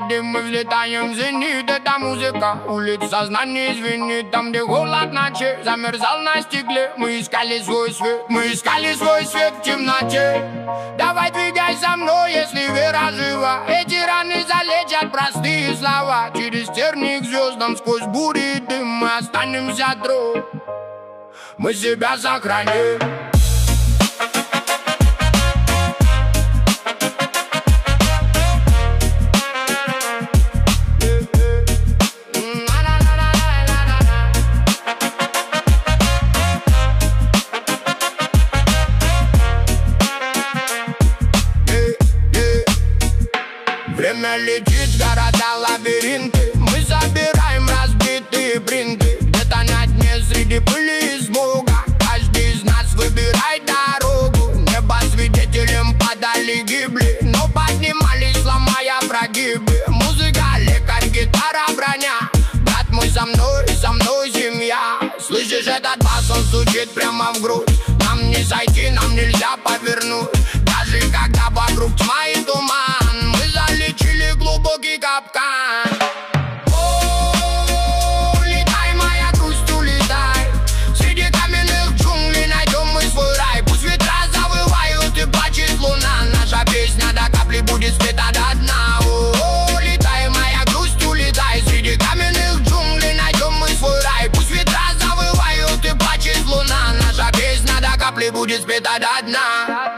дым, мы взлетаем в зенит. Это музыка улиц, сознание звенит. Там, где голод ночи замерзал на стекле, мы искали свой свет, мы искали свой свет в темноте. Давай двигай со мной, если вера жива. Эти раны залечат простые слова. Через терник звездам, сквозь бури и дым мы останемся друг. Мы себя сохраним. Время летит, города, лабиринты. Мы забираем разбитые принты. Где-то на дне среди пыли и смога каждый из нас выбирает дорогу. Небо свидетелем падали, гибли, но поднимались, ломая прогибы. Музыка, лекарь, гитара, броня. Брат мой со мной семья. Слышишь этот бас, он стучит прямо в грудь. Нам не сойти, нам нельзя повернуть. Даже когда вокруг тьма и туман, мы залечили глубокий капкан. О, улетай, моя грусть, улетай. Среди каменных джунглей найдем мы свой рай. Пусть ветра завывают и плачет луна. Наша песня до капли будет спета до дна. О, улетай, моя грусть, улетай. Среди каменных джунглей найдем мы свой рай. Пусть ветра завывают и плачет луна. Наша песня до капли будет спета до дна.